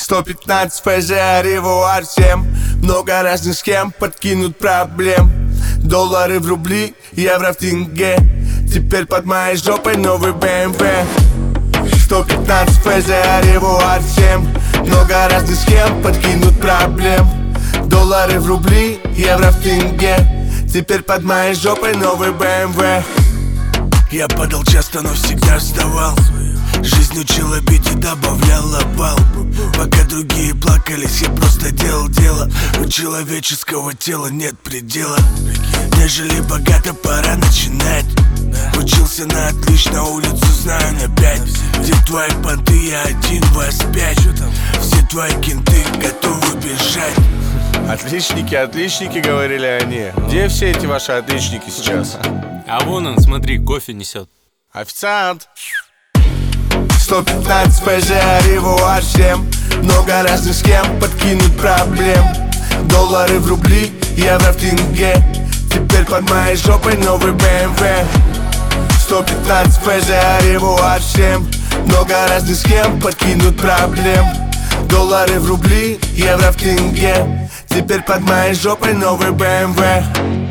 115 ФЗ, ревуар всем. Много разных схем, подкинут проблем. Доллары в рубли, евро в тенге. Теперь под моей жопой новый BMW. 115 ФЗ, ревуар всем. Много разных схем, подкинут проблем. Доллары в рубли, евро в тенге. Теперь под моей жопой новый BMW. Я падал часто, но всегда вставал. Жизнь учила бить и добавляла бал. Пока другие плакались, я просто делал дело. У человеческого тела нет предела. Нежели богато, пора начинать. Учился на отлично, улицу знаю на 5. Где твои понты, я один, вас 5. Все твои кенты готовы бежать. Отличники, отличники, говорили они. Где все эти ваши отличники сейчас? А вон он, смотри, кофе несет. Официант. 115 ФЗ, ревуар всем. Много разных схем, подкинут проблем. Доллары в рубли, евро в тенге. Теперь под моей жопой новый BMW. 115 ФЗ, ревуар всем. Много разных схем, подкинут проблем. Доллары в рубли, евро в тенге. Теперь под моей жопой новый BMW.